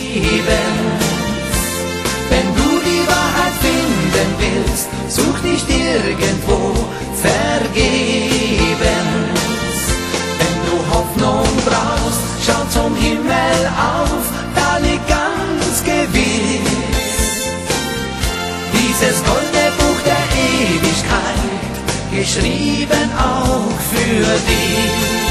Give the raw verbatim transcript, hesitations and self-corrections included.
Wenn du die Wahrheit finden willst, such nicht irgendwo vergebens. Wenn du Hoffnung brauchst, schau zum Himmel auf, da liegt ganz gewiss dieses goldene Buch der Ewigkeit, geschrieben auch für dich.